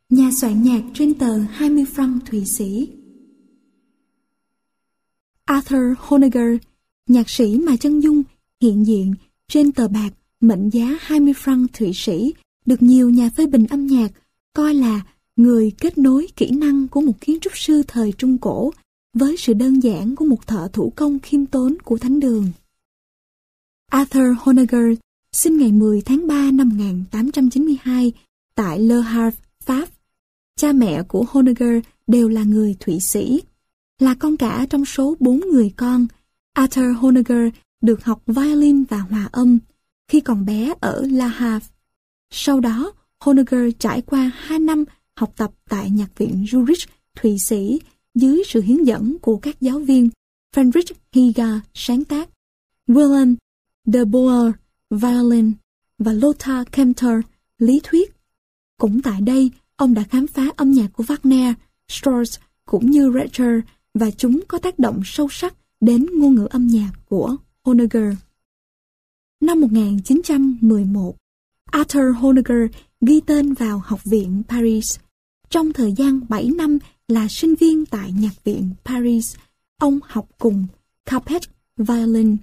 nhà soạn nhạc trên tờ 20 franc Thụy Sĩ. Arthur Honegger, nhạc sĩ mà chân dung hiện diện trên tờ bạc mệnh giá 20 franc Thụy Sĩ, được nhiều nhà phê bình âm nhạc coi là người kết nối kỹ năng của một kiến trúc sư thời Trung Cổ với sự đơn giản của một thợ thủ công khiêm tốn của thánh đường. Arthur Honegger sinh ngày 10 tháng 3 năm 1892 tại Le Havre, Pháp. Cha mẹ của Honegger đều là người Thụy Sĩ. Là con cả trong số 4 người con, Arthur Honegger được học violin và hòa âm khi còn bé ở Le Havre. Sau đó, Honegger trải qua 2 năm học tập tại Nhạc viện Zurich, Thụy Sĩ dưới sự hướng dẫn của các giáo viên Friedrich Hieger sáng tác, Willem de Boer violin và Lothar Kempter lý thuyết. Cũng tại đây, ông đã khám phá âm nhạc của Wagner, Strauss cũng như Recher và chúng có tác động sâu sắc đến ngôn ngữ âm nhạc của Honegger. Năm 1911, Arthur Honegger ghi tên vào Học viện Paris. Trong thời gian 7 năm là sinh viên tại Nhạc viện Paris, ông học cùng Capet violin,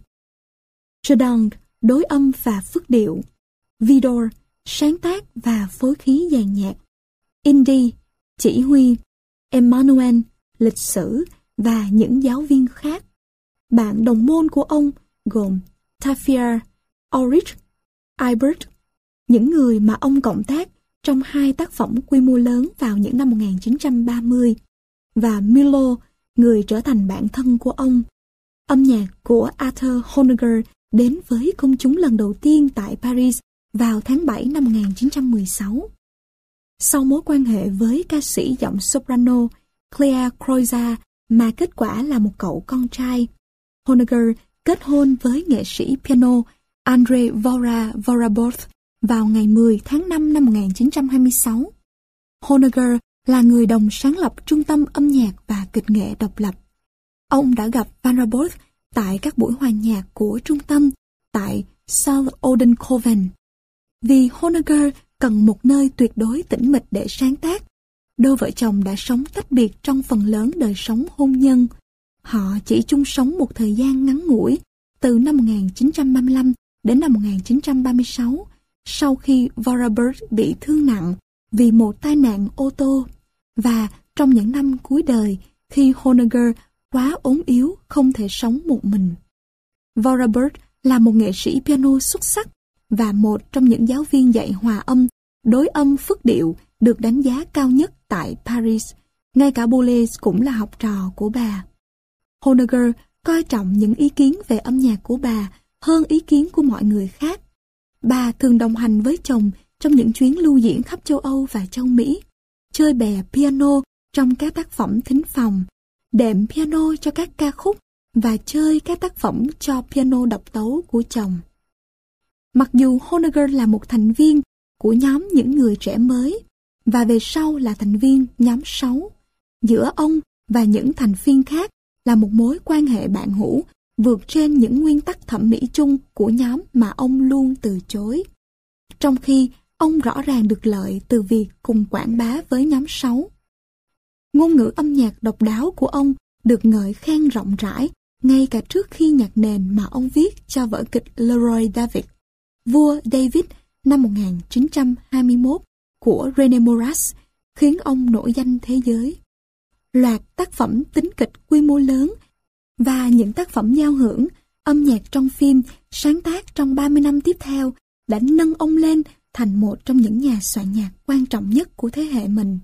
Chardin đối âm và phức điệu, Vidor sáng tác và phối khí dàn nhạc, Indy chỉ huy, Emmanuel lịch sử và những giáo viên khác. Bạn đồng môn của ông gồm Taffy, Ulrich, Ibert, những người mà ông cộng tác trong 2 tác phẩm quy mô lớn vào những năm 1930, và Milo, người trở thành bạn thân của ông. Âm nhạc của Arthur Honegger đến với công chúng lần đầu tiên tại Paris vào tháng 7 năm 1916. Sau mối quan hệ với ca sĩ giọng soprano Claire Croiza mà kết quả là một cậu con trai, Honegger kết hôn với nghệ sĩ piano André Vorabov vào ngày 10 tháng 5 năm 1926. Honegger là người đồng sáng lập Trung tâm âm nhạc và kịch nghệ độc lập. Ông đã gặp Vorabov tại các buổi hòa nhạc của trung tâm tại South Odenkoven. Vì Honegger cần một nơi tuyệt đối tĩnh mịch để sáng tác, đôi vợ chồng đã sống tách biệt trong phần lớn đời sống hôn nhân. Họ chỉ chung sống một thời gian ngắn ngủi, từ năm 1935 đến năm 1936, sau khi Vorabov bị thương nặng vì một tai nạn ô tô, và trong những năm cuối đời khi Honegger quá ốm yếu không thể sống một mình. Vorabov là một nghệ sĩ piano xuất sắc và một trong những giáo viên dạy hòa âm, đối âm phức điệu được đánh giá cao nhất tại Paris. Ngay cả Boulez cũng là học trò của bà. Honegger coi trọng những ý kiến về âm nhạc của bà hơn ý kiến của mọi người khác. Bà thường đồng hành với chồng trong những chuyến lưu diễn khắp châu Âu và châu Mỹ, chơi bè piano trong các tác phẩm thính phòng, đệm piano cho các ca khúc và chơi các tác phẩm cho piano độc tấu của chồng. Mặc dù Honegger là một thành viên của nhóm những người trẻ mới và về sau là thành viên nhóm 6, giữa ông và những thành viên khác là một mối quan hệ bạn hữu vượt trên những nguyên tắc thẩm mỹ chung của nhóm mà ông luôn từ chối. Trong khi ông rõ ràng được lợi từ việc cùng quảng bá với nhóm 6. Ngôn ngữ âm nhạc độc đáo của ông được ngợi khen rộng rãi ngay cả trước khi nhạc nền mà ông viết cho vở kịch Leroy David, Vua David năm 1921 của René Maurras khiến ông nổi danh thế giới. Loạt tác phẩm tính kịch quy mô lớn và những tác phẩm giao hưởng, âm nhạc trong phim sáng tác trong 30 năm tiếp theo đã nâng ông lên thành một trong những nhà soạn nhạc quan trọng nhất của thế hệ mình.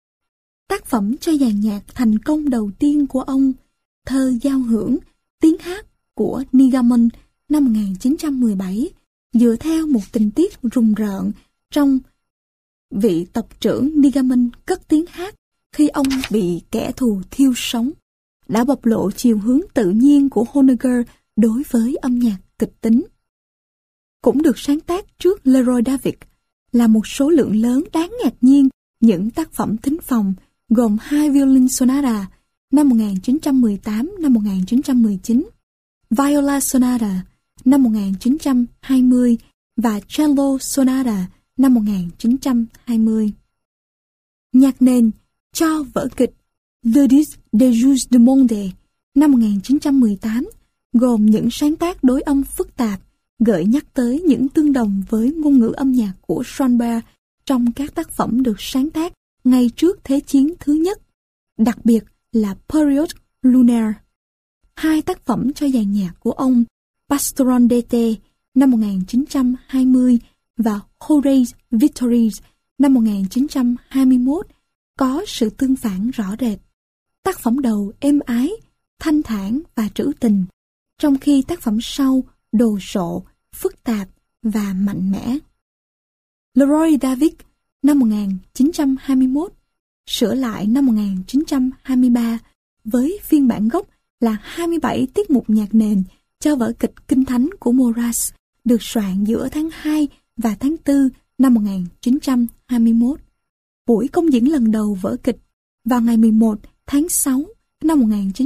Tác phẩm cho dàn nhạc thành công đầu tiên của ông, thơ giao hưởng, tiếng hát của Nigamon năm 1917, dựa theo một tình tiết rùng rợn trong vị tộc trưởng Nigamon cất tiếng hát khi ông bị kẻ thù thiêu sống, đã bộc lộ chiều hướng tự nhiên của Honegger đối với âm nhạc kịch tính. Cũng được sáng tác trước Leroy David là một số lượng lớn đáng ngạc nhiên những tác phẩm thính phòng gồm 2 violin sonata năm 1918 năm 1919, viola sonata năm 1920 và cello sonata năm 1920. Nhạc nền cho vở kịch Le Disque des Jours du Monde năm 1918 gồm những sáng tác đối âm phức tạp, gợi nhắc tới những tương đồng với ngôn ngữ âm nhạc của Schönberg trong các tác phẩm được sáng tác ngay trước Thế chiến thứ nhất, đặc biệt là Periode Lunaire. Hai tác phẩm cho dàn nhạc của ông, Pastoral d'été năm 1920 và Horace Victories năm 1921, có sự tương phản rõ rệt. Tác phẩm đầu êm ái, thanh thản và trữ tình, trong khi tác phẩm sau đồ sộ, phức tạp và mạnh mẽ. Leroy David năm 1921, sửa lại năm 1923 với phiên bản gốc là 27 tiết mục nhạc nền cho vở kịch Kinh Thánh của Maurras, được soạn giữa tháng 2 và tháng 4 năm 1921. Buổi công diễn lần đầu vở kịch vào ngày 11 tháng 6 năm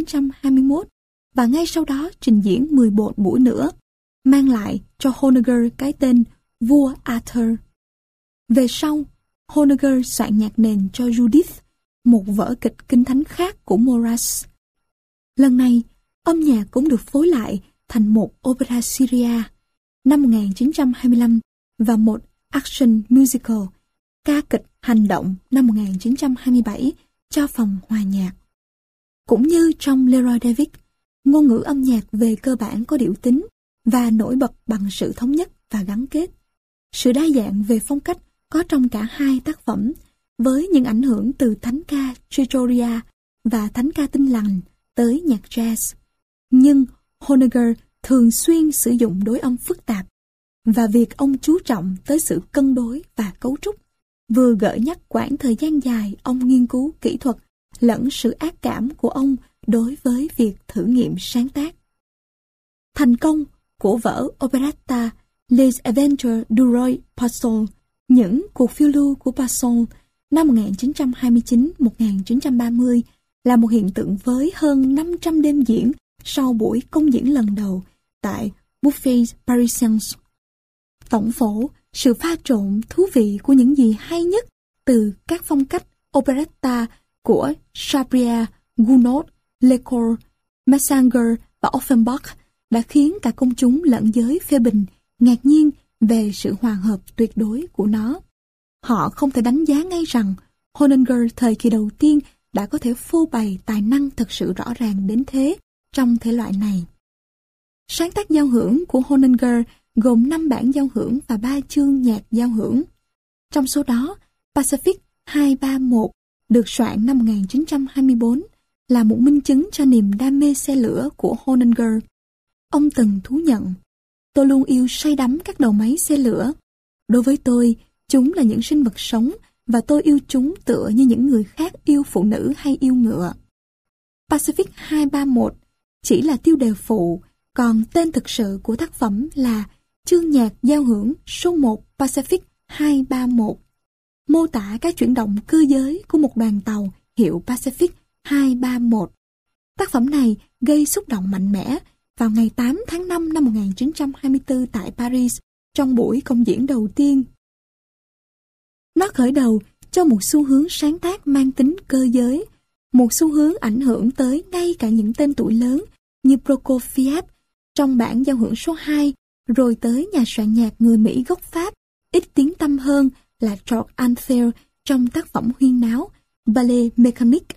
1921 và ngay sau đó trình diễn 11 buổi nữa, mang lại cho Honegger cái tên Vua Arthur. Về sau, Honegger soạn nhạc nền cho Judith, một vở kịch kinh thánh khác của Maurras. Lần này, âm nhạc cũng được phối lại thành một opera Syria năm 1925 và một action musical, ca kịch hành động năm 1927 cho phòng hòa nhạc. Cũng như trong Leroy David, ngôn ngữ âm nhạc về cơ bản có điệu tính và nổi bật bằng sự thống nhất và gắn kết. Sự đa dạng về phong cách có trong cả hai tác phẩm, với những ảnh hưởng từ thánh ca Trattoria và thánh ca Tinh lành tới nhạc jazz. Nhưng Honegger thường xuyên sử dụng đối âm phức tạp, và việc ông chú trọng tới sự cân đối và cấu trúc, vừa gợi nhắc quãng thời gian dài ông nghiên cứu kỹ thuật lẫn sự ác cảm của ông đối với việc thử nghiệm sáng tác. Thành công của vở operetta Les Aventures du Roi Pascal, những cuộc phiêu lưu của Pascal năm 1929-1930 là một hiện tượng với hơn 500 đêm diễn sau buổi công diễn lần đầu tại Buffet Parisiens. Tổng phổ, sự pha trộn thú vị của những gì hay nhất từ các phong cách operetta của Chabrier, Gounod, Lecour, Massanger và Offenbach đã khiến cả công chúng lẫn giới phê bình ngạc nhiên về sự hòa hợp tuyệt đối của nó. Họ không thể đánh giá ngay rằng Honegger thời kỳ đầu tiên đã có thể phô bày tài năng thật sự rõ ràng đến thế trong thể loại này. Sáng tác giao hưởng của Honegger gồm 5 bản giao hưởng và 3 chương nhạc giao hưởng. Trong số đó, Pacific 231 được soạn năm 1924 là một minh chứng cho niềm đam mê xe lửa của Honegger. Ông từng thú nhận: "Tôi luôn yêu say đắm các đầu máy xe lửa. Đối với tôi, chúng là những sinh vật sống và tôi yêu chúng tựa như những người khác yêu phụ nữ hay yêu ngựa." Pacific 231 chỉ là tiêu đề phụ, còn tên thực sự của tác phẩm là chương nhạc giao hưởng số 1 Pacific 231, mô tả các chuyển động cơ giới của một đoàn tàu hiệu Pacific 231. Tác phẩm này gây xúc động mạnh mẽ vào ngày 8 tháng 5 năm 1924 tại Paris trong buổi công diễn đầu tiên. Nó khởi đầu cho một xu hướng sáng tác mang tính cơ giới, một xu hướng ảnh hưởng tới ngay cả những tên tuổi lớn như Prokofiev trong bản giao hưởng số 2, rồi tới nhà soạn nhạc người Mỹ gốc Pháp, ít tiếng tăm hơn là George Antheil trong tác phẩm huyên náo Ballet Mécanique.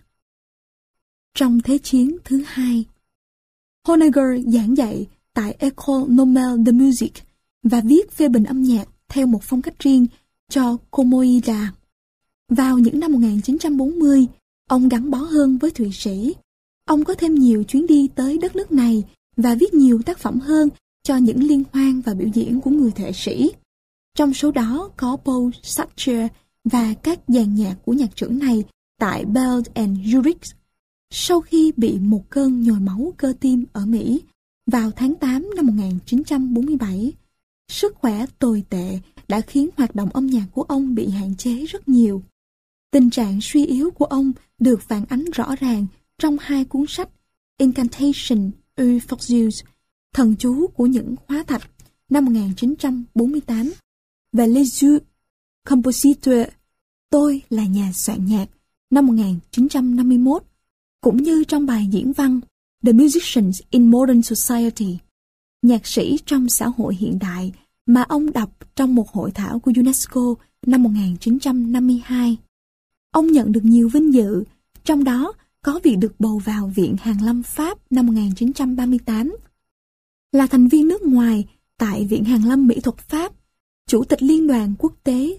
Trong Thế chiến thứ hai, Honegger giảng dạy tại École Normale de Musique và viết phê bình âm nhạc theo một phong cách riêng cho Komoida. Vào những năm 1940, ông gắn bó hơn với Thụy Sĩ. Ông có thêm nhiều chuyến đi tới đất nước này và viết nhiều tác phẩm hơn cho những liên hoan và biểu diễn của người nghệ sĩ. Trong số đó có Paul Sacher và các dàn nhạc của nhạc trưởng này tại Bell and Zurich. Sau khi bị một cơn nhồi máu cơ tim ở Mỹ vào tháng 8 năm 1947, sức khỏe tồi tệ đã khiến hoạt động âm nhạc của ông bị hạn chế rất nhiều. Tình trạng suy yếu của ông được phản ánh rõ ràng trong hai cuốn sách Incantation Fortius, Thần chú của những hóa thạch năm 1948 và Les Yeux Compositeurs Tôi là nhà soạn nhạc năm 1951, cũng như trong bài diễn văn The Musicians in Modern Society, nhạc sĩ trong xã hội hiện đại mà ông đọc trong một hội thảo của UNESCO năm 1952. Ông nhận được nhiều vinh dự, trong đó có việc được bầu vào Viện Hàn lâm Pháp năm 1938. Là thành viên nước ngoài tại Viện Hàn lâm Mỹ thuật Pháp, Chủ tịch Liên đoàn Quốc tế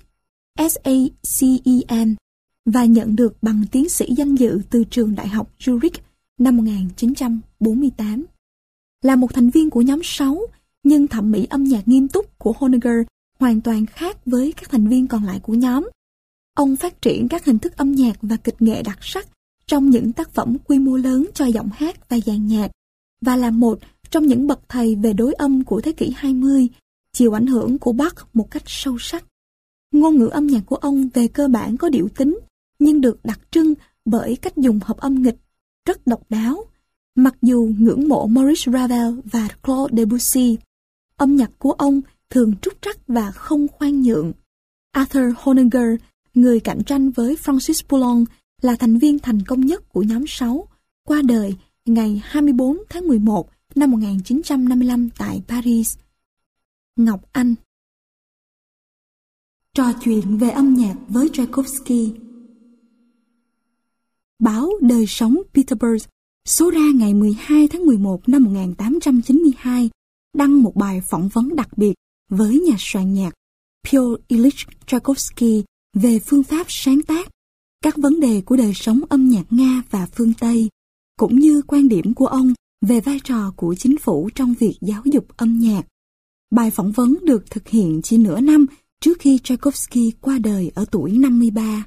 SACEM và nhận được bằng tiến sĩ danh dự từ trường Đại học Zurich năm 1948. Là một thành viên của nhóm 6, nhưng thẩm mỹ âm nhạc nghiêm túc của Honegger hoàn toàn khác với các thành viên còn lại của nhóm. Ông phát triển các hình thức âm nhạc và kịch nghệ đặc sắc trong những tác phẩm quy mô lớn cho giọng hát và dàn nhạc, và là một trong những bậc thầy về đối âm của thế kỷ 20, chịu ảnh hưởng của Bach một cách sâu sắc. Ngôn ngữ âm nhạc của ông về cơ bản có điệu tính, nhưng được đặc trưng bởi cách dùng hợp âm nghịch rất độc đáo. Mặc dù ngưỡng mộ Maurice Ravel và Claude Debussy, âm nhạc của ông thường trúc trắc và không khoan nhượng. Arthur Honegger, người cạnh tranh với Francis Poulenc, là thành viên thành công nhất của nhóm 6, qua đời ngày 24 tháng 11 năm 1955 tại Paris. Ngọc Anh. Trò chuyện về âm nhạc với Tchaikovsky. Báo Đời sống Petersburg số ra ngày 12 tháng 11 năm 1892 đăng một bài phỏng vấn đặc biệt với nhà soạn nhạc Pyotr Ilyich Tchaikovsky về phương pháp sáng tác, các vấn đề của đời sống âm nhạc Nga và phương Tây, cũng như quan điểm của ông về vai trò của chính phủ trong việc giáo dục âm nhạc. Bài phỏng vấn được thực hiện chỉ nửa năm trước khi Tchaikovsky qua đời ở tuổi 53.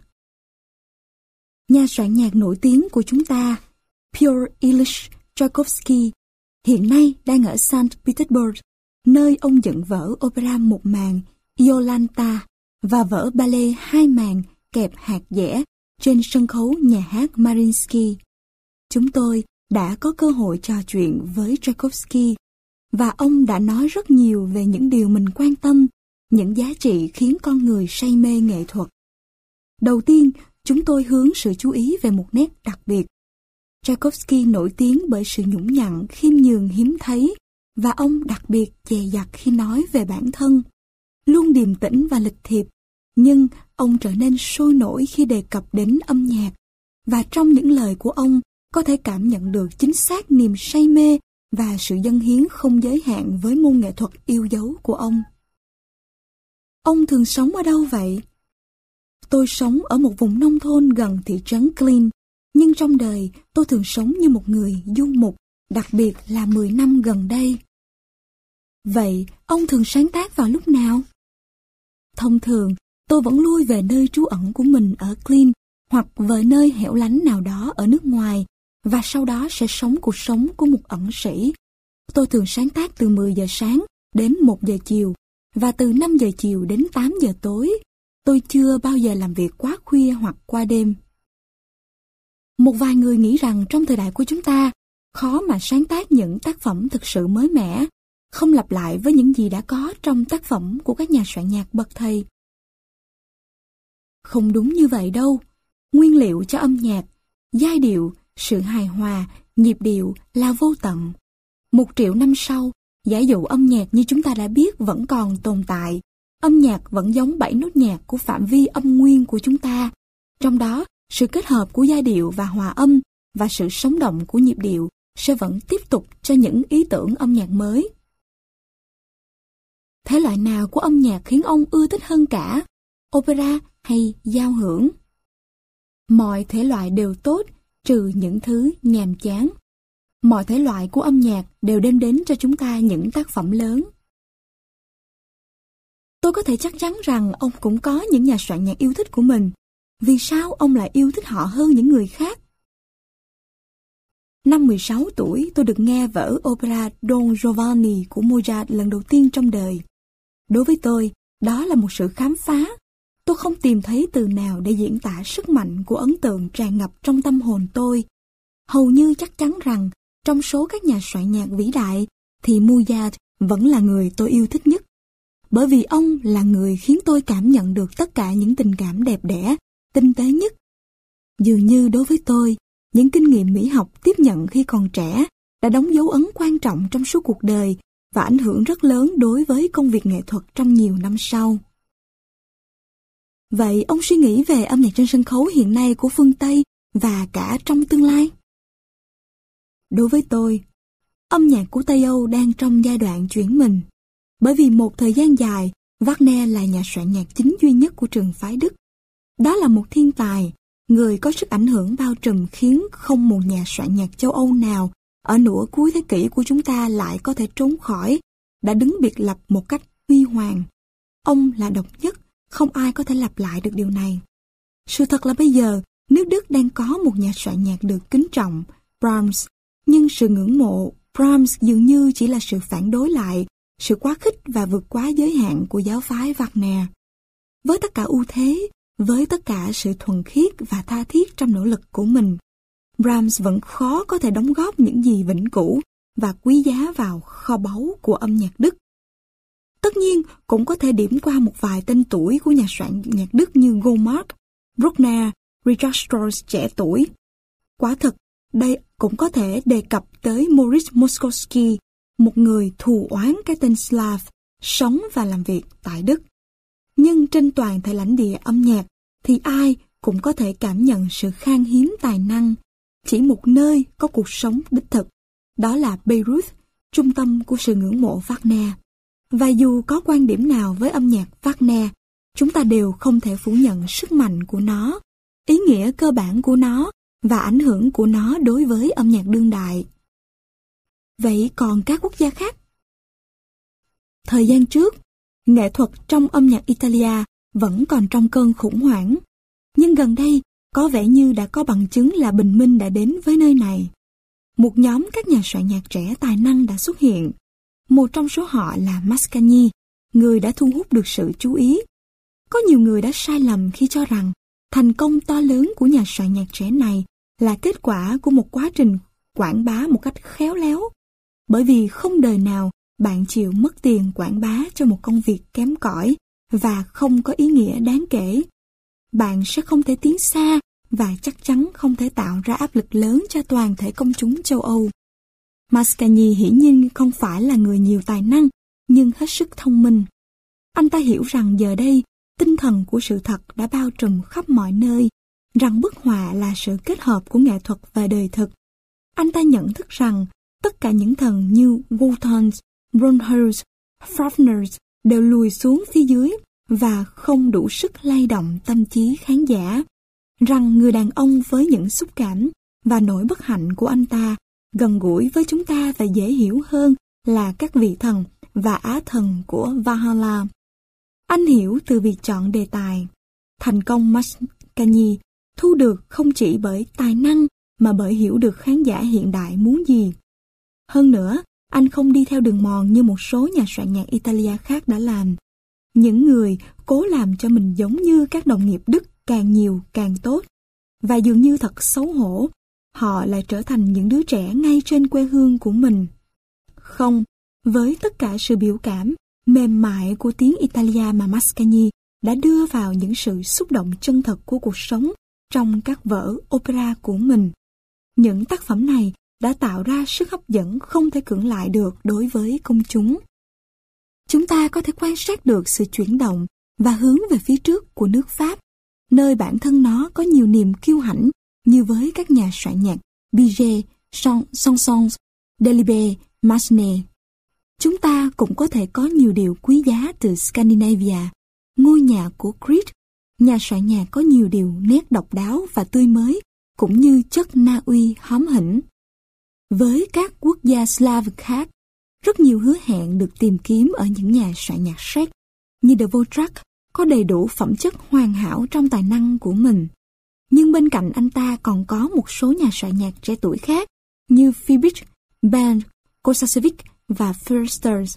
Nhà soạn nhạc nổi tiếng của chúng ta, Pyotr Ilyich Tchaikovsky, hiện nay đang ở Saint Petersburg, nơi ông dựng vở opera một màn Iolanta và vở ballet hai màn kẹp hạt dẻ trên sân khấu nhà hát Mariinsky. Chúng tôi đã có cơ hội trò chuyện với Tchaikovsky, và ông đã nói rất nhiều về những điều mình quan tâm, những giá trị khiến con người say mê nghệ thuật. Đầu tiên, chúng tôi hướng sự chú ý về một nét đặc biệt. Tchaikovsky nổi tiếng bởi sự nhũng nhặn, khiêm nhường hiếm thấy, và ông đặc biệt dè dặt khi nói về bản thân. Luôn điềm tĩnh và lịch thiệp, nhưng ông trở nên sôi nổi khi đề cập đến âm nhạc, và trong những lời của ông có thể cảm nhận được chính xác niềm say mê và sự dâng hiến không giới hạn với môn nghệ thuật yêu dấu của ông. Ông thường sống ở đâu vậy? Tôi sống ở một vùng nông thôn gần thị trấn Klin, nhưng trong đời tôi thường sống như một người du mục, đặc biệt là 10 năm gần đây. Vậy, ông thường sáng tác vào lúc nào? Thông thường, tôi vẫn lui về nơi trú ẩn của mình ở Klin hoặc về nơi hẻo lánh nào đó ở nước ngoài, và sau đó sẽ sống cuộc sống của một ẩn sĩ. Tôi thường sáng tác từ 10 giờ sáng đến 1 giờ chiều, và từ 5 giờ chiều đến 8 giờ tối. Tôi chưa bao giờ làm việc quá khuya hoặc qua đêm. Một vài người nghĩ rằng trong thời đại của chúng ta, khó mà sáng tác những tác phẩm thực sự mới mẻ, không lặp lại với những gì đã có trong tác phẩm của các nhà soạn nhạc bậc thầy. Không đúng như vậy đâu. Nguyên liệu cho âm nhạc, giai điệu, sự hài hòa, nhịp điệu là vô tận. 1 triệu năm sau, giả dụ âm nhạc như chúng ta đã biết vẫn còn tồn tại. Âm nhạc vẫn giống 7 nốt nhạc của phạm vi âm nguyên của chúng ta. Trong đó, sự kết hợp của giai điệu và hòa âm và sự sống động của nhịp điệu sẽ vẫn tiếp tục cho những ý tưởng âm nhạc mới. Thể loại nào của âm nhạc khiến ông ưa thích hơn cả? Opera hay giao hưởng? Mọi thể loại đều tốt, trừ những thứ nhàm chán. Mọi thể loại của âm nhạc đều đem đến cho chúng ta những tác phẩm lớn. Tôi có thể chắc chắn rằng ông cũng có những nhà soạn nhạc yêu thích của mình. Vì sao ông lại yêu thích họ hơn những người khác? Năm 16 tuổi, tôi được nghe vở opera Don Giovanni của Mozart lần đầu tiên trong đời. Đối với tôi, đó là một sự khám phá. Tôi không tìm thấy từ nào để diễn tả sức mạnh của ấn tượng tràn ngập trong tâm hồn tôi. Hầu như chắc chắn rằng, trong số các nhà soạn nhạc vĩ đại, thì Mozart vẫn là người tôi yêu thích nhất. Bởi vì ông là người khiến tôi cảm nhận được tất cả những tình cảm đẹp đẽ tinh tế nhất. Dường như đối với tôi, những kinh nghiệm mỹ học tiếp nhận khi còn trẻ đã đóng dấu ấn quan trọng trong suốt cuộc đời và ảnh hưởng rất lớn đối với công việc nghệ thuật trong nhiều năm sau. Vậy ông suy nghĩ về âm nhạc trên sân khấu hiện nay của phương Tây và cả trong tương lai? Đối với tôi, âm nhạc của Tây Âu đang trong giai đoạn chuyển mình. Bởi vì một thời gian dài, Wagner là nhà soạn nhạc chính duy nhất của trường phái Đức. Đó là một thiên tài, người có sức ảnh hưởng bao trùm khiến không một nhà soạn nhạc châu Âu nào ở nửa cuối thế kỷ của chúng ta lại có thể trốn khỏi, đã đứng biệt lập một cách huy hoàng. Ông là độc nhất, không ai có thể lặp lại được điều này. Sự thật là bây giờ, nước Đức đang có một nhà soạn nhạc được kính trọng, Brahms, nhưng sự ngưỡng mộ Brahms dường như chỉ là sự phản đối lại, sự quá khích và vượt quá giới hạn của giáo phái Wagner. Với tất cả ưu thế, với tất cả sự thuần khiết và tha thiết trong nỗ lực của mình, Brahms vẫn khó có thể đóng góp những gì vĩnh cửu và quý giá vào kho báu của âm nhạc Đức. Tất nhiên, cũng có thể điểm qua một vài tên tuổi của nhà soạn nhạc Đức như Goldmark, Bruckner, Richard Strauss trẻ tuổi. Quả thực, đây cũng có thể đề cập tới Moritz Moszkowski, một người thù oán cái tên Slav, sống và làm việc tại Đức. Nhưng trên toàn thể lãnh địa âm nhạc thì ai cũng có thể cảm nhận sự khan hiếm tài năng. Chỉ một nơi có cuộc sống đích thực, đó là Bayreuth, trung tâm của sự ngưỡng mộ Wagner. Và dù có quan điểm nào với âm nhạc Wagner, chúng ta đều không thể phủ nhận sức mạnh của nó, ý nghĩa cơ bản của nó và ảnh hưởng của nó đối với âm nhạc đương đại. Vậy còn các quốc gia khác? Thời gian trước, nghệ thuật trong âm nhạc Italia vẫn còn trong cơn khủng hoảng. Nhưng gần đây, có vẻ như đã có bằng chứng là bình minh đã đến với nơi này. Một nhóm các nhà soạn nhạc trẻ tài năng đã xuất hiện. Một trong số họ là Mascagni, người đã thu hút được sự chú ý. Có nhiều người đã sai lầm khi cho rằng thành công to lớn của nhà soạn nhạc trẻ này là kết quả của một quá trình quảng bá một cách khéo léo. Bởi vì không đời nào bạn chịu mất tiền quảng bá cho một công việc kém cỏi và không có ý nghĩa đáng kể. Bạn sẽ không thể tiến xa và chắc chắn không thể tạo ra áp lực lớn cho toàn thể công chúng châu Âu. Mascagni hiển nhiên không phải là người nhiều tài năng, nhưng hết sức thông minh. Anh ta hiểu rằng giờ đây, tinh thần của sự thật đã bao trùm khắp mọi nơi, rằng bức họa là sự kết hợp của nghệ thuật và đời thực. Anh ta nhận thức rằng tất cả những thần như Wotan, Brunhilde, Fafner đều lùi xuống phía dưới và không đủ sức lay động tâm trí khán giả, rằng người đàn ông với những xúc cảm và nỗi bất hạnh của anh ta gần gũi với chúng ta và dễ hiểu hơn là các vị thần và á thần của Valhalla. Anh hiểu từ việc chọn đề tài. Thành công Mascagni thu được không chỉ bởi tài năng mà bởi hiểu được khán giả hiện đại muốn gì. Hơn nữa, anh không đi theo đường mòn như một số nhà soạn nhạc Italia khác đã làm. Những người cố làm cho mình giống như các đồng nghiệp Đức càng nhiều càng tốt. Và dường như thật xấu hổ, họ lại trở thành những đứa trẻ ngay trên quê hương của mình. Không, với tất cả sự biểu cảm, mềm mại của tiếng Italia mà Mascagni đã đưa vào những sự xúc động chân thật của cuộc sống trong các vở opera của mình. Những tác phẩm này đã tạo ra sức hấp dẫn không thể cưỡng lại được đối với công chúng. Chúng ta có thể quan sát được sự chuyển động và hướng về phía trước của nước Pháp, nơi bản thân nó có nhiều niềm kiêu hãnh như với các nhà soạn nhạc Bizet, Saint-Saëns, Delibes, Massenet. Chúng ta cũng có thể có nhiều điều quý giá từ Scandinavia, ngôi nhà của Grieg, nhà soạn nhạc có nhiều điều nét độc đáo và tươi mới, cũng như chất Na Uy hóm hỉnh. Với các quốc gia Slav khác, rất nhiều hứa hẹn được tìm kiếm ở những nhà soạn nhạc Czech, như Dvořák có đầy đủ phẩm chất hoàn hảo trong tài năng của mình. Nhưng bên cạnh anh ta còn có một số nhà soạn nhạc trẻ tuổi khác như Fibić, Band, Kosačević và Förster.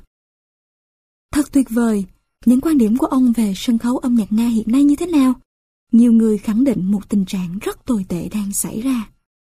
Thật tuyệt vời! Những quan điểm của ông về sân khấu âm nhạc Nga hiện nay như thế nào? Nhiều người khẳng định một tình trạng rất tồi tệ đang xảy ra.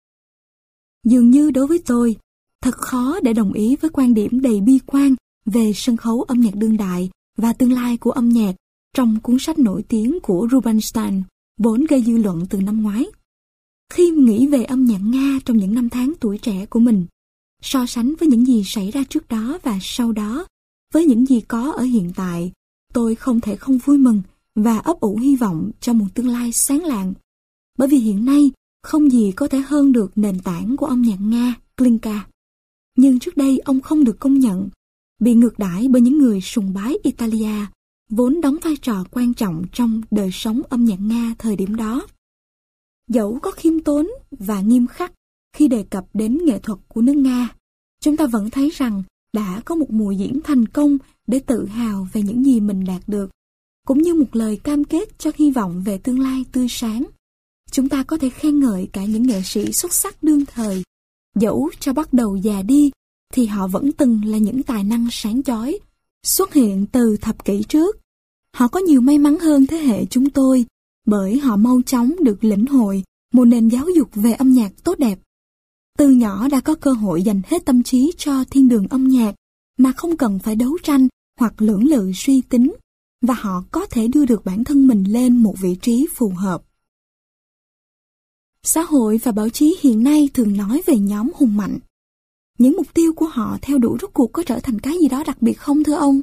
Dường như đối với tôi, thật khó để đồng ý với quan điểm đầy bi quan về sân khấu âm nhạc đương đại và tương lai của âm nhạc trong cuốn sách nổi tiếng của Rubinstein, vốn gây dư luận từ năm ngoái. Khi nghĩ về âm nhạc Nga trong những năm tháng tuổi trẻ của mình, so sánh với những gì xảy ra trước đó và sau đó, với những gì có ở hiện tại, tôi không thể không vui mừng và ấp ủ hy vọng cho một tương lai sáng lạng. Bởi vì hiện nay, không gì có thể hơn được nền tảng của âm nhạc Nga, Glinka. Nhưng trước đây ông không được công nhận, bị ngược đãi bởi những người sùng bái Italia, vốn đóng vai trò quan trọng trong đời sống âm nhạc Nga thời điểm đó. Dẫu có khiêm tốn và nghiêm khắc khi đề cập đến nghệ thuật của nước Nga, chúng ta vẫn thấy rằng đã có một mùa diễn thành công để tự hào về những gì mình đạt được, cũng như một lời cam kết cho hy vọng về tương lai tươi sáng. Chúng ta có thể khen ngợi cả những nghệ sĩ xuất sắc đương thời. Dẫu cho bắt đầu già đi, thì họ vẫn từng là những tài năng sáng chói, xuất hiện từ thập kỷ trước. Họ có nhiều may mắn hơn thế hệ chúng tôi, bởi họ mau chóng được lĩnh hội một nền giáo dục về âm nhạc tốt đẹp. Từ nhỏ đã có cơ hội dành hết tâm trí cho thiên đường âm nhạc, mà không cần phải đấu tranh hoặc lưỡng lự suy tính, và họ có thể đưa được bản thân mình lên một vị trí phù hợp. Xã hội và báo chí hiện nay thường nói về nhóm hùng mạnh. Những mục tiêu của họ theo đuổi rốt cuộc có trở thành cái gì đó đặc biệt không thưa ông?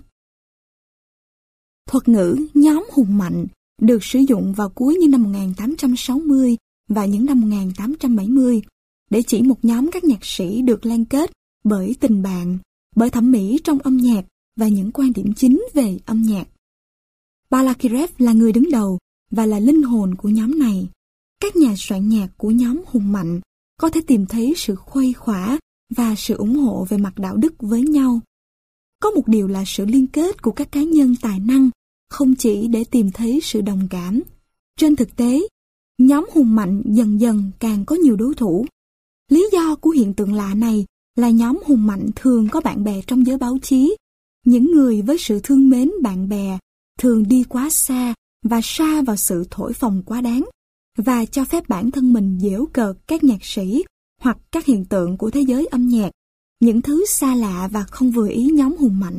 Thuật ngữ nhóm hùng mạnh được sử dụng vào cuối những năm 1860 và những năm 1870 để chỉ một nhóm các nhạc sĩ được liên kết bởi tình bạn, bởi thẩm mỹ trong âm nhạc và những quan điểm chính về âm nhạc. Balakirev là người đứng đầu và là linh hồn của nhóm này. Các nhà soạn nhạc của nhóm hùng mạnh có thể tìm thấy sự khuây khỏa và sự ủng hộ về mặt đạo đức với nhau. Có một điều là sự liên kết của các cá nhân tài năng không chỉ để tìm thấy sự đồng cảm. Trên thực tế, nhóm hùng mạnh dần dần càng có nhiều đối thủ. Lý do của hiện tượng lạ này là nhóm hùng mạnh thường có bạn bè trong giới báo chí. Những người với sự thương mến bạn bè thường đi quá xa và sa vào sự thổi phồng quá đáng, và cho phép bản thân mình giễu cợt các nhạc sĩ hoặc các hiện tượng của thế giới âm nhạc, những thứ xa lạ và không vừa ý nhóm hùng mạnh.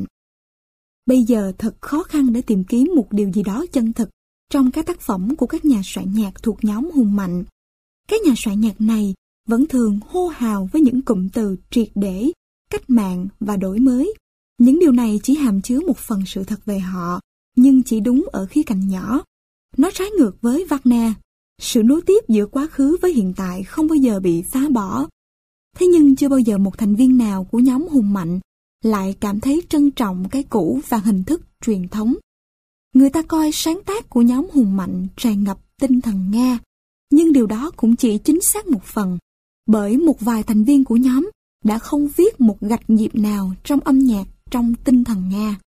Bây giờ thật khó khăn để tìm kiếm một điều gì đó chân thực trong các tác phẩm của các nhà soạn nhạc thuộc nhóm hùng mạnh. Các nhà soạn nhạc này vẫn thường hô hào với những cụm từ triệt để, cách mạng và đổi mới. Những điều này chỉ hàm chứa một phần sự thật về họ, nhưng chỉ đúng ở khía cạnh nhỏ. Nó trái ngược với Wagner. Sự nối tiếp giữa quá khứ với hiện tại không bao giờ bị phá bỏ. Thế nhưng chưa bao giờ một thành viên nào của nhóm hùng mạnh lại cảm thấy trân trọng cái cũ và hình thức truyền thống. Người ta coi sáng tác của nhóm hùng mạnh tràn ngập tinh thần Nga, nhưng điều đó cũng chỉ chính xác một phần, bởi một vài thành viên của nhóm đã không viết một gạch nhịp nào trong âm nhạc trong tinh thần Nga.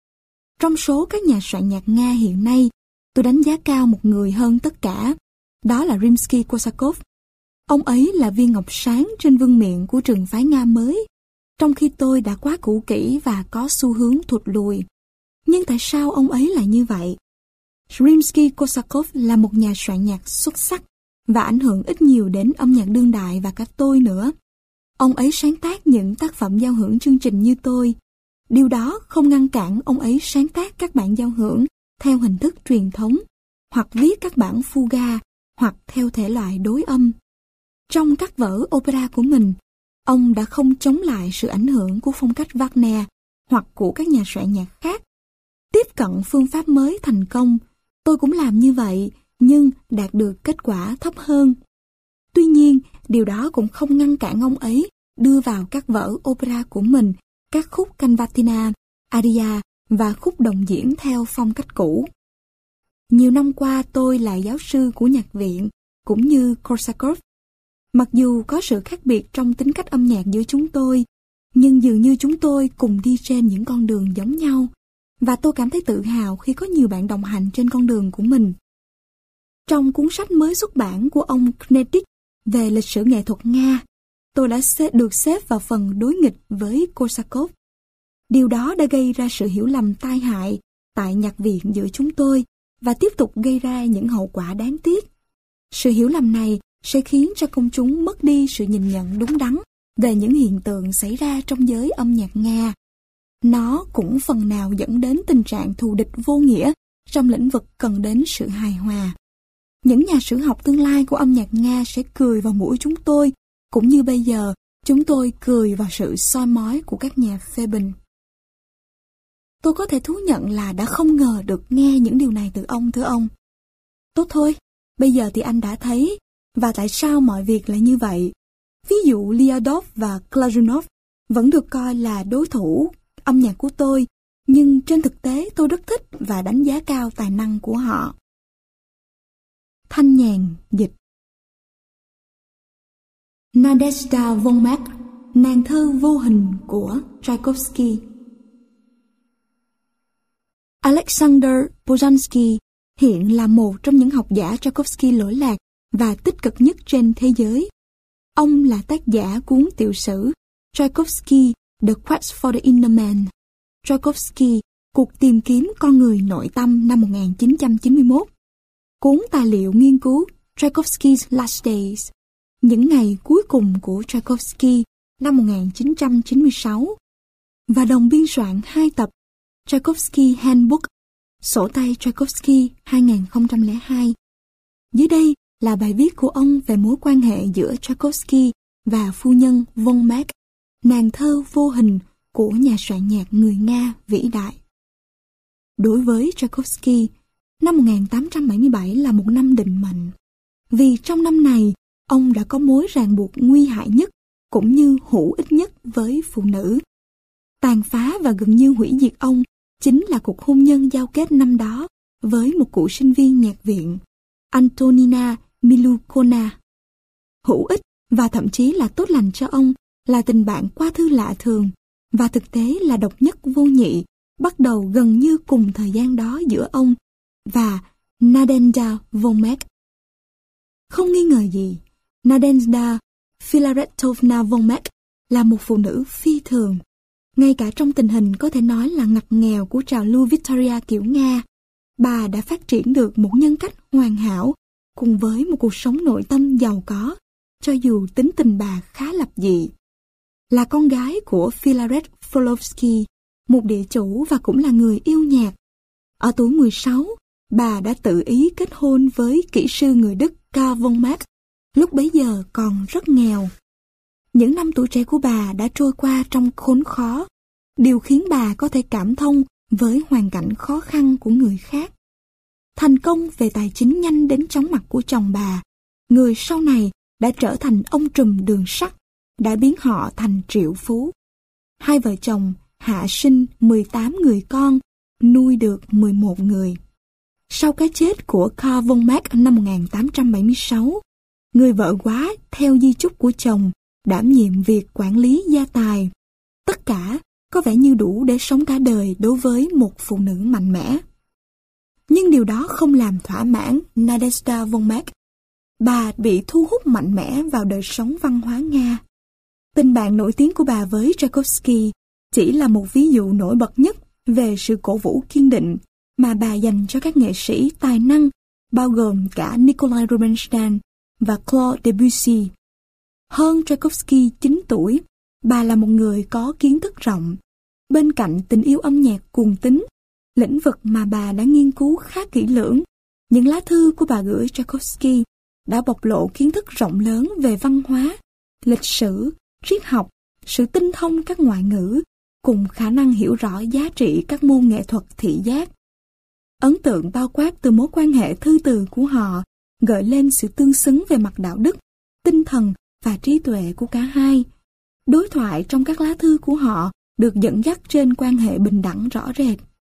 Trong số các nhà soạn nhạc Nga hiện nay, tôi đánh giá cao một người hơn tất cả, đó là Rimsky-Korsakov. Ông ấy là viên ngọc sáng trên vương miện của trường phái Nga mới, trong khi tôi đã quá cũ kỹ và có xu hướng thụt lùi. Nhưng tại sao ông ấy lại như vậy? Rimsky-Korsakov là một nhà soạn nhạc xuất sắc và ảnh hưởng ít nhiều đến âm nhạc đương đại và cả tôi nữa. Ông ấy sáng tác những tác phẩm giao hưởng chương trình như tôi. Điều đó không ngăn cản ông ấy sáng tác các bản giao hưởng theo hình thức truyền thống, hoặc viết các bản fuga, hoặc theo thể loại đối âm. Trong các vở opera của mình, ông đã không chống lại sự ảnh hưởng của phong cách Wagner hoặc của các nhà soạn nhạc khác. Tiếp cận phương pháp mới thành công, tôi cũng làm như vậy, nhưng đạt được kết quả thấp hơn. Tuy nhiên, điều đó cũng không ngăn cản ông ấy đưa vào các vở opera của mình các khúc canvatina, aria và khúc đồng diễn theo phong cách cũ. Nhiều năm qua tôi là giáo sư của nhạc viện, cũng như Korsakov. Mặc dù có sự khác biệt trong tính cách âm nhạc giữa chúng tôi, nhưng dường như chúng tôi cùng đi trên những con đường giống nhau, và tôi cảm thấy tự hào khi có nhiều bạn đồng hành trên con đường của mình. Trong cuốn sách mới xuất bản của ông Knedik về lịch sử nghệ thuật Nga, tôi đã được xếp vào phần đối nghịch với Korsakov. Điều đó đã gây ra sự hiểu lầm tai hại tại nhạc viện giữa chúng tôi và tiếp tục gây ra những hậu quả đáng tiếc. Sự hiểu lầm này sẽ khiến cho công chúng mất đi sự nhìn nhận đúng đắn về những hiện tượng xảy ra trong giới âm nhạc Nga. Nó cũng phần nào dẫn đến tình trạng thù địch vô nghĩa trong lĩnh vực cần đến sự hài hòa. Những nhà sử học tương lai của âm nhạc Nga sẽ cười vào mũi chúng tôi, cũng như bây giờ chúng tôi cười vào sự soi mói của các nhà phê bình. Tôi có thể thú nhận là đã không ngờ được nghe những điều này từ ông, thưa ông. Tốt thôi, bây giờ thì anh đã thấy, và tại sao mọi việc lại như vậy. Ví dụ Lyadov và Glazunov vẫn được coi là đối thủ âm nhạc của tôi, nhưng trên thực tế tôi rất thích và đánh giá cao tài năng của họ. Thanh nhàn dịch. Nadezhda Vonmek, nàng thơ vô hình của Tchaikovsky. Alexander Bozansky hiện là một trong những học giả Tchaikovsky lỗi lạc và tích cực nhất trên thế giới. Ông là tác giả cuốn tiểu sử Tchaikovsky, The Quest for the Inner Man. Tchaikovsky, cuộc tìm kiếm con người nội tâm năm 1991. Cuốn tài liệu nghiên cứu Tchaikovsky's Last Days, những ngày cuối cùng của Tchaikovsky năm 1996. Và đồng biên soạn 2 tập Tchaikovsky Handbook, sổ tay Tchaikovsky 2002. Dưới đây là bài viết của ông về mối quan hệ giữa Tchaikovsky và phu nhân Vonmek, nàng thơ vô hình của nhà soạn nhạc người Nga vĩ đại. Đối với Tchaikovsky, năm 1877 là một năm định mệnh, vì trong năm này ông đã có mối ràng buộc nguy hại nhất cũng như hữu ích nhất với phụ nữ. Tàn phá và gần như hủy diệt ông chính là cuộc hôn nhân giao kết năm đó với một cựu sinh viên nhạc viện, Antonina Milukona. Hữu ích và thậm chí là tốt lành cho ông là tình bạn qua thư lạ thường, và thực tế là độc nhất vô nhị, bắt đầu gần như cùng thời gian đó giữa ông và Nadezhda Vonmek. Không nghi ngờ gì, Nadezhda Filaretovna Vonmek là một phụ nữ phi thường. Ngay cả trong tình hình có thể nói là ngặt nghèo của trào lưu Victoria kiểu Nga, bà đã phát triển được một nhân cách hoàn hảo cùng với một cuộc sống nội tâm giàu có, cho dù tính tình bà khá lập dị. Là con gái của Filaret Folovsky, một địa chủ và cũng là người yêu nhạc. Ở tuổi 16, bà đã tự ý kết hôn với kỹ sư người Đức Karl Vonmek, lúc bấy giờ còn rất nghèo. Những năm tuổi trẻ của bà đã trôi qua trong khốn khó, điều khiến bà có thể cảm thông với hoàn cảnh khó khăn của người khác. Thành công về tài chính nhanh đến chóng mặt của chồng bà, người sau này đã trở thành ông trùm đường sắt, đã biến họ thành triệu phú. Hai vợ chồng hạ sinh 18 người con, nuôi được 11 người. Sau cái chết của Karl Vonmek năm 1876, người vợ quá theo di chúc của chồng đảm nhiệm việc quản lý gia tài. Tất cả có vẻ như đủ để sống cả đời đối với một phụ nữ mạnh mẽ. Nhưng điều đó không làm thỏa mãn Nadezhda Vonmek. Bà bị thu hút mạnh mẽ vào đời sống văn hóa Nga. Tình bạn nổi tiếng của bà với Tchaikovsky chỉ là một ví dụ nổi bật nhất về sự cổ vũ kiên định mà bà dành cho các nghệ sĩ tài năng, bao gồm cả Nikolai Rubinstein và Claude Debussy. Hơn Tchaikovsky 9 tuổi, bà là một người có kiến thức rộng. Bên cạnh tình yêu âm nhạc cuồng tín, lĩnh vực mà bà đã nghiên cứu khá kỹ lưỡng, những lá thư của bà gửi Tchaikovsky đã bộc lộ kiến thức rộng lớn về văn hóa, lịch sử, triết học, sự tinh thông các ngoại ngữ, cùng khả năng hiểu rõ giá trị các môn nghệ thuật thị giác. Ấn tượng bao quát từ mối quan hệ thư từ của họ gợi lên sự tương xứng về mặt đạo đức, tinh thần và trí tuệ của cả hai. Đối thoại trong các lá thư của họ được dẫn dắt trên quan hệ bình đẳng rõ rệt.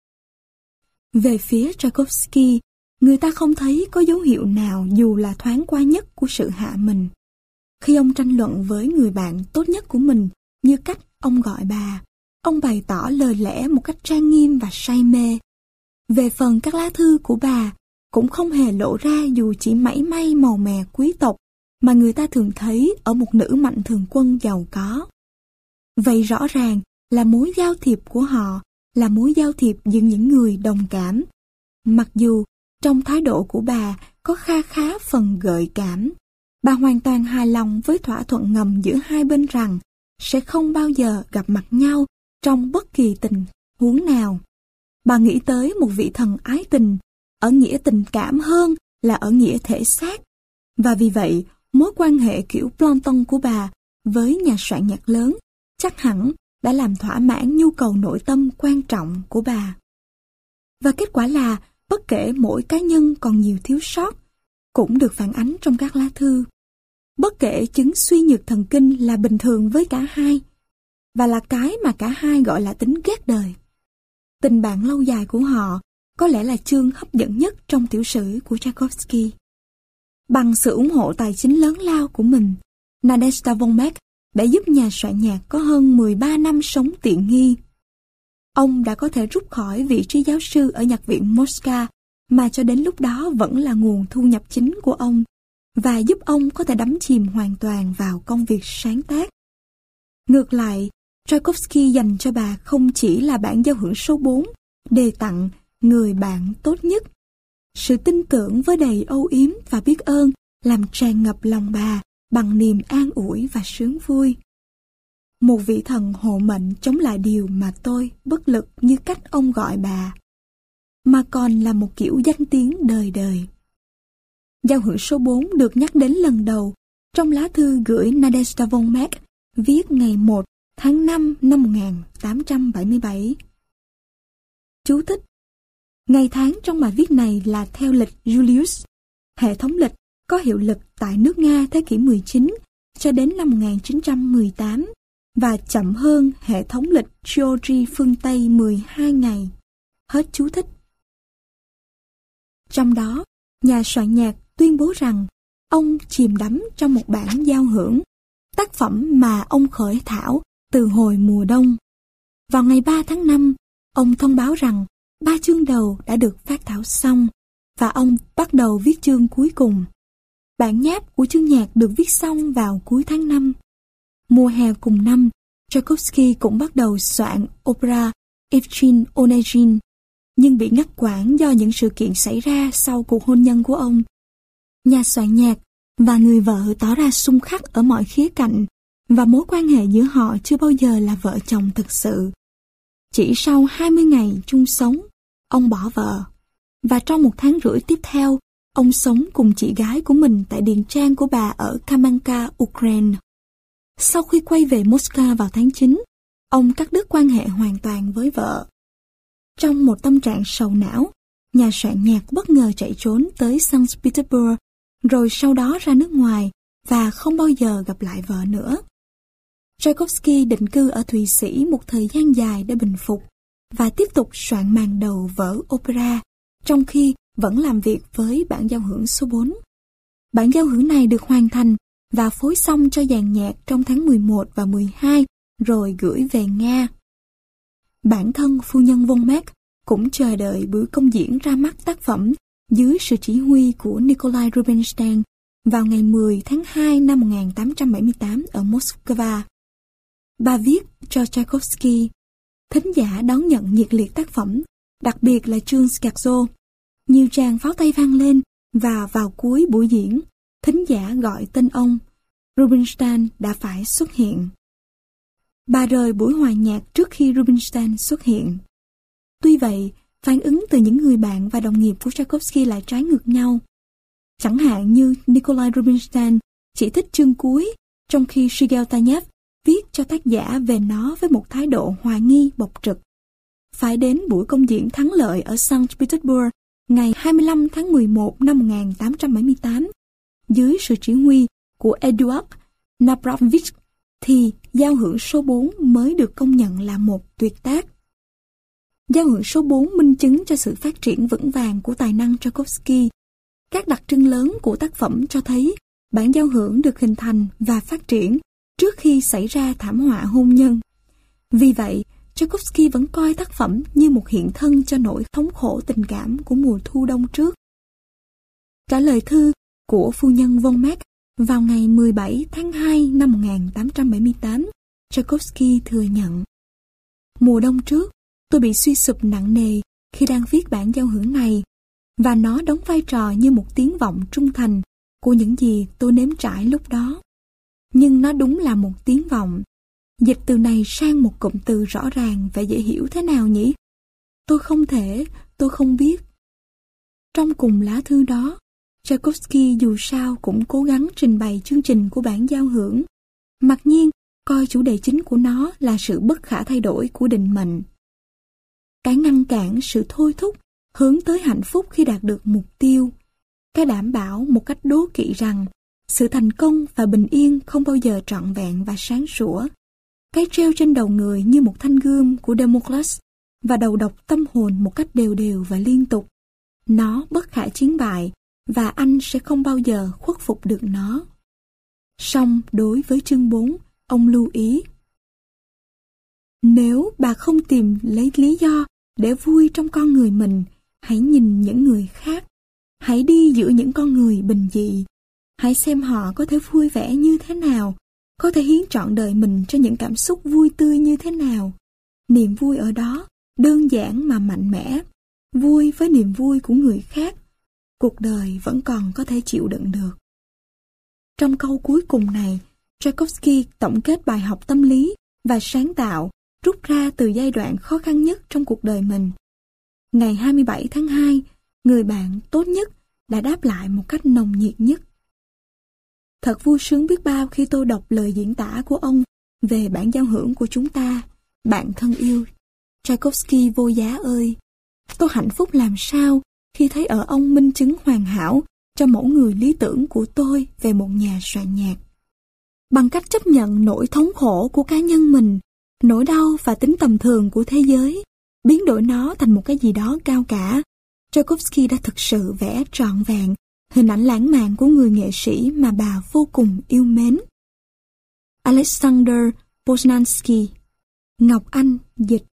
Về phía Tchaikovsky, người ta không thấy có dấu hiệu nào dù là thoáng qua nhất của sự hạ mình. Khi ông tranh luận với người bạn tốt nhất của mình như cách ông gọi bà, ông bày tỏ lời lẽ một cách trang nghiêm và say mê. Về phần các lá thư của bà, cũng không hề lộ ra dù chỉ mảy may màu mè quý tộc mà người ta thường thấy ở một nữ mạnh thường quân giàu có. Vậy rõ ràng là mối giao thiệp của họ là mối giao thiệp giữa những người đồng cảm. Mặc dù trong thái độ của bà có kha khá phần gợi cảm, bà hoàn toàn hài lòng với thỏa thuận ngầm giữa hai bên rằng sẽ không bao giờ gặp mặt nhau trong bất kỳ tình huống nào. Bà nghĩ tới một vị thần ái tình, ở nghĩa tình cảm hơn là ở nghĩa thể xác, và vì vậy mối quan hệ kiểu Planton của bà với nhà soạn nhạc lớn chắc hẳn đã làm thỏa mãn nhu cầu nội tâm quan trọng của bà. Và kết quả là bất kể mỗi cá nhân còn nhiều thiếu sót, cũng được phản ánh trong các lá thư. Bất kể chứng suy nhược thần kinh là bình thường với cả hai, và là cái mà cả hai gọi là tính ghét đời. Tình bạn lâu dài của họ có lẽ là chương hấp dẫn nhất trong tiểu sử của Tchaikovsky. Bằng sự ủng hộ tài chính lớn lao của mình, Nadezhda von Meck đã giúp nhà soạn nhạc có hơn 13 năm sống tiện nghi. Ông đã có thể rút khỏi vị trí giáo sư ở nhạc viện Moscow mà cho đến lúc đó vẫn là nguồn thu nhập chính của ông, và giúp ông có thể đắm chìm hoàn toàn vào công việc sáng tác. Ngược lại, Tchaikovsky dành cho bà không chỉ là bản giao hưởng số 4, đề tặng người bạn tốt nhất. Sự tin tưởng với đầy âu yếm và biết ơn làm tràn ngập lòng bà bằng niềm an ủi và sướng vui. Một vị thần hộ mệnh chống lại điều mà tôi bất lực như cách ông gọi bà, mà còn là một kiểu danh tiếng đời đời. Giao hưởng số 4 được nhắc đến lần đầu trong lá thư gửi Nadezhda von Meck viết ngày 1 tháng 5 năm 1877. Chú thích: ngày tháng trong bài viết này là theo lịch Julius, hệ thống lịch có hiệu lực tại nước Nga thế kỷ 19 cho đến năm 1918, và chậm hơn hệ thống lịch Georgi phương Tây 12 ngày. Hết chú thích. Trong đó, nhà soạn nhạc tuyên bố rằng ông chìm đắm trong một bản giao hưởng, tác phẩm mà ông khởi thảo từ hồi mùa đông. Vào ngày 3 tháng 5, ông thông báo rằng 3 chương đầu đã được phát thảo xong, và ông bắt đầu viết chương cuối cùng. Bản nháp của chương nhạc được viết xong vào cuối tháng 5. Mùa hè cùng năm, Tchaikovsky cũng bắt đầu soạn opera Evgen Onegin, nhưng bị ngắt quãng do những sự kiện xảy ra sau cuộc hôn nhân của ông. Nhà soạn nhạc và người vợ tỏ ra xung khắc ở mọi khía cạnh, và mối quan hệ giữa họ chưa bao giờ là vợ chồng thực sự. Chỉ sau 20 ngày chung sống, ông bỏ vợ, và trong 1 tháng rưỡi tiếp theo, ông sống cùng chị gái của mình tại điền trang của bà ở Kamenka, Ukraine. Sau khi quay về Moscow vào tháng 9, ông cắt đứt quan hệ hoàn toàn với vợ. Trong một tâm trạng sầu não, nhà soạn nhạc bất ngờ chạy trốn tới Saint Petersburg, rồi sau đó ra nước ngoài và không bao giờ gặp lại vợ nữa. Tchaikovsky định cư ở Thụy Sĩ một thời gian dài để bình phục và tiếp tục soạn màn đầu vở opera, trong khi vẫn làm việc với bản giao hưởng số 4. Bản giao hưởng này được hoàn thành và phối xong cho dàn nhạc trong tháng 11 và 12, rồi gửi về Nga. Bản thân phu nhân von Meck cũng chờ đợi buổi công diễn ra mắt tác phẩm dưới sự chỉ huy của Nikolai Rubinstein vào ngày 10 tháng 2 năm 1878 ở Moscow. Bà viết cho Tchaikovsky: thính giả đón nhận nhiệt liệt tác phẩm, đặc biệt là chương Scherzo. Nhiều tràng pháo tay vang lên, và vào cuối buổi diễn, thính giả gọi tên ông. Rubinstein đã phải xuất hiện. Bà rời buổi hòa nhạc trước khi Rubinstein xuất hiện. Tuy vậy, phản ứng từ những người bạn và đồng nghiệp của Tchaikovsky lại trái ngược nhau. Chẳng hạn như Nikolai Rubinstein chỉ thích chương cuối, trong khi Shigel Tanev viết cho tác giả về nó với một thái độ hoài nghi bộc trực. Phải đến buổi công diễn thắng lợi ở Saint Petersburg ngày 25 tháng 11 năm 1878, dưới sự chỉ huy của Eduard Napravich, thì giao hưởng số 4 mới được công nhận là một tuyệt tác. Giao hưởng số 4 minh chứng cho sự phát triển vững vàng của tài năng Tchaikovsky. Các đặc trưng lớn của tác phẩm cho thấy bản giao hưởng được hình thành và phát triển trước khi xảy ra thảm họa hôn nhân. Vì vậy, Tchaikovsky vẫn coi tác phẩm như một hiện thân cho nỗi thống khổ tình cảm của mùa thu đông trước. Trả lời thư của phu nhân von Meck vào ngày 17 tháng 2 năm 1878, Tchaikovsky thừa nhận: mùa đông trước, tôi bị suy sụp nặng nề khi đang viết bản giao hưởng này, và nó đóng vai trò như một tiếng vọng trung thành của những gì tôi nếm trải lúc đó. Nhưng nó đúng là một tiếng vọng. Dịch từ này sang một cụm từ rõ ràng và dễ hiểu thế nào nhỉ? Tôi không biết. Trong cùng lá thư đó, Tchaikovsky dù sao cũng cố gắng trình bày chương trình của bản giao hưởng, mặc nhiên coi chủ đề chính của nó là sự bất khả thay đổi của định mệnh. Cái ngăn cản sự thôi thúc hướng tới hạnh phúc khi đạt được mục tiêu. Cái đảm bảo một cách đố kỵ rằng sự thành công và bình yên không bao giờ trọn vẹn và sáng sủa. Cái treo trên đầu người như một thanh gươm của Damocles và đầu độc tâm hồn một cách đều đều và liên tục. Nó bất khả chiến bại và anh sẽ không bao giờ khuất phục được nó. Song đối với chương 4, ông lưu ý: nếu bà không tìm lấy lý do để vui trong con người mình, hãy nhìn những người khác. Hãy đi giữa những con người bình dị. Hãy xem họ có thể vui vẻ như thế nào, có thể hiến trọn đời mình cho những cảm xúc vui tươi như thế nào. Niềm vui ở đó đơn giản mà mạnh mẽ, vui với niềm vui của người khác. Cuộc đời vẫn còn có thể chịu đựng được. Trong câu cuối cùng này, Tchaikovsky tổng kết bài học tâm lý và sáng tạo rút ra từ giai đoạn khó khăn nhất trong cuộc đời mình. Ngày 27 tháng 2, người bạn tốt nhất đã đáp lại một cách nồng nhiệt nhất. Thật vui sướng biết bao khi tôi đọc lời diễn tả của ông về bản giao hưởng của chúng ta. Bạn thân yêu, Tchaikovsky vô giá ơi! Tôi hạnh phúc làm sao khi thấy ở ông minh chứng hoàn hảo cho mẫu người lý tưởng của tôi về một nhà soạn nhạc. Bằng cách chấp nhận nỗi thống khổ của cá nhân mình, nỗi đau và tính tầm thường của thế giới, biến đổi nó thành một cái gì đó cao cả, Tchaikovsky đã thực sự vẽ trọn vẹn hình ảnh lãng mạn của người nghệ sĩ mà bà vô cùng yêu mến. Alexander Poznansky, Ngọc Anh dịch.